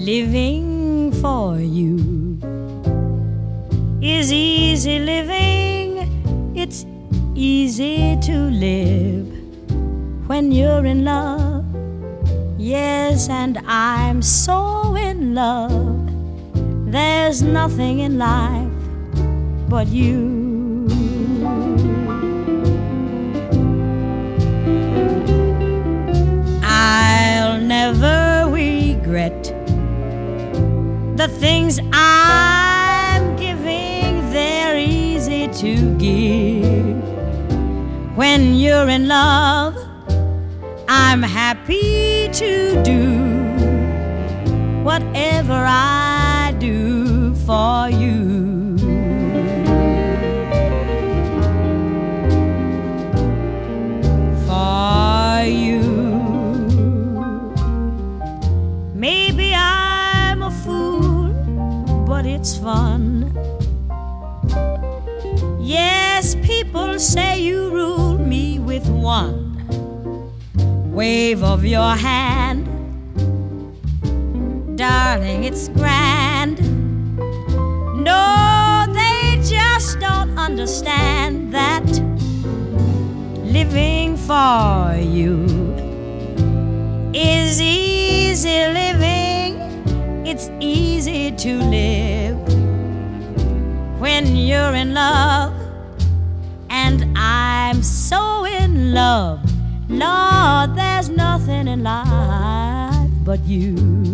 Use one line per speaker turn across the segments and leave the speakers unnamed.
living for you is easy living. It's easy to live when you're in love. Yes, and I'm so in love. There's nothing in life but you. I'll never regret the things I'm giving. They're easy to give. When you're in love, I'm happy to do whatever I do for you. For you. Maybe I'm a fool, but it's fun. Yes, people say you rule me with one wave of your hand. Darling, it's grand. No, they just don't understand that living for you is easy living. It's easy to live when you're in love. And I'm so in love, Lord, there's nothing in life but you.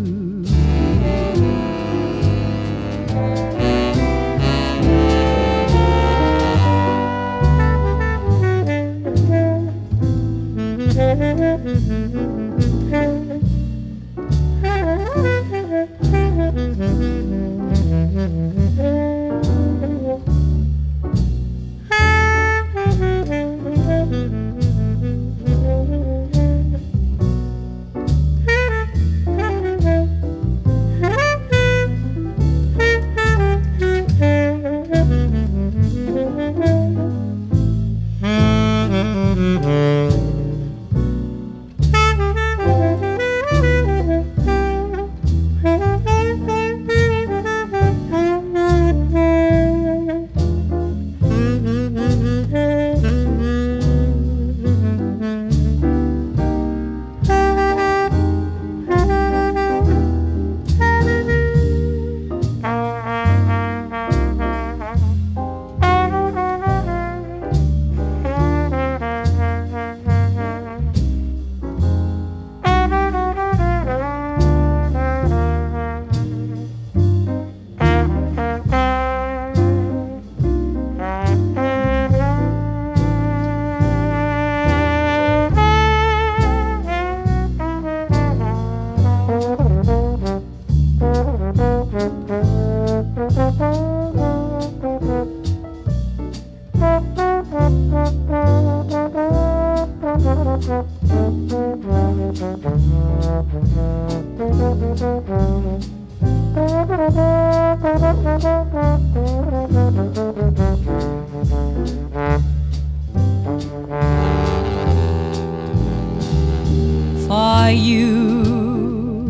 For you,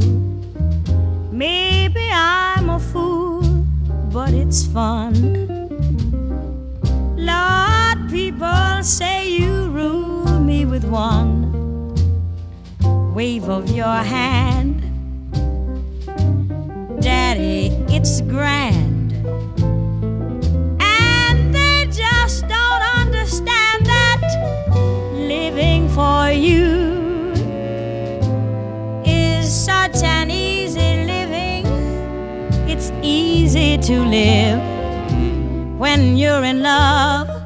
maybe I'm a fool, but it's fun. Lord, people say you rule me with one wave of your hand. Daddy, it's grand. And they just don't understand that living for you is such an easy living. It's easy to live when you're in love.